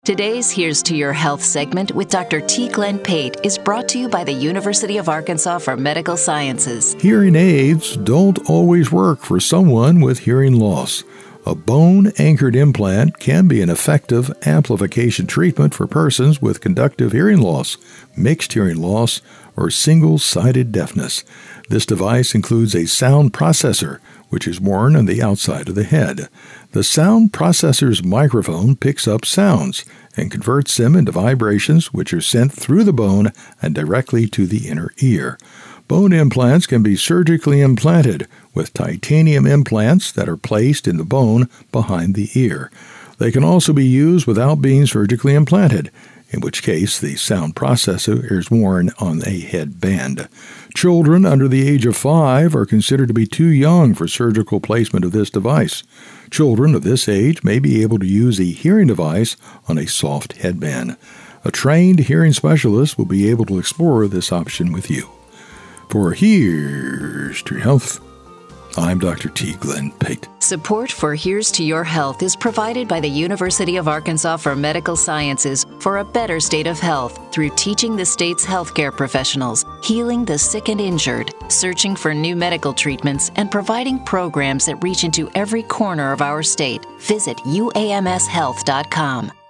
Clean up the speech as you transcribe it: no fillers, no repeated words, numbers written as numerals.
Today's Here's to Your Health segment with Dr. T. Glenn Pate is brought to you by the University of Arkansas for Medical Sciences. Hearing aids don't always work for someone with hearing loss. A bone-anchored implant can be an effective amplification treatment for persons with conductive hearing loss, mixed hearing loss, or single-sided deafness. This device includes a sound processor, which is worn on the outside of the head. The sound processor's microphone picks up sounds and converts them into vibrations which are sent through the bone and directly to the inner ear. Bone implants can be surgically implanted with titanium implants that are placed in the bone behind the ear. They can also be used without being surgically implanted, in which case the sound processor is worn on a headband. Children under the age of 5 are considered to be too young for surgical placement of this device. Children of this age may be able to use a hearing device on a soft headband. A trained hearing specialist will be able to explore this option with you. For Here's to Your Health, I'm Dr. T. Glenn Pate. Support for Here's to Your Health is provided by the University of Arkansas for Medical Sciences for a better state of health through teaching the state's healthcare professionals, healing the sick and injured, searching for new medical treatments, and providing programs that reach into every corner of our state. Visit uamshealth.com.